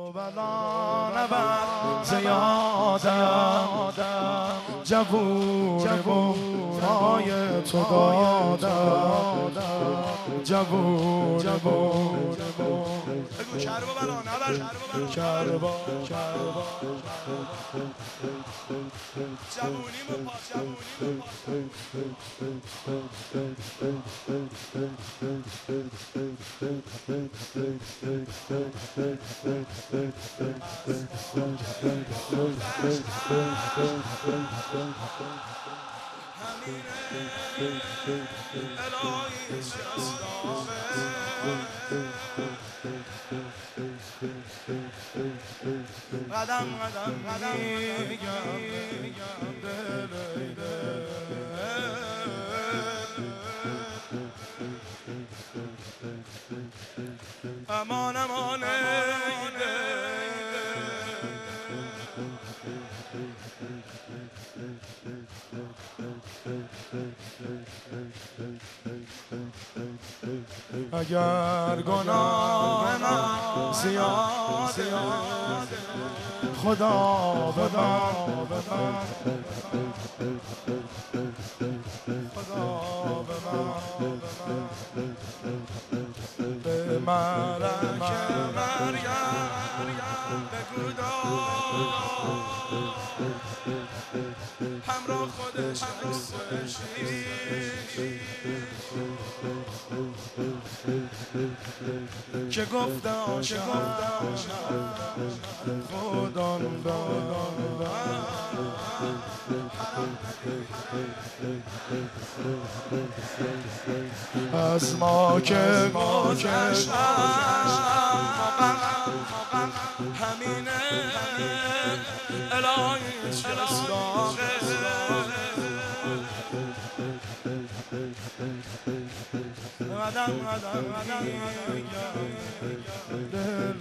بلا نبر زیادم جوون پای تو دادم جوون بگو کربا بلا نبر کربا جوونی مو پا قدم امان اگر گناه من زیاده خدا به به ملک مریم بگو همراه خودش که گفته خودان از ما که همینه الهی چرستاقه قدم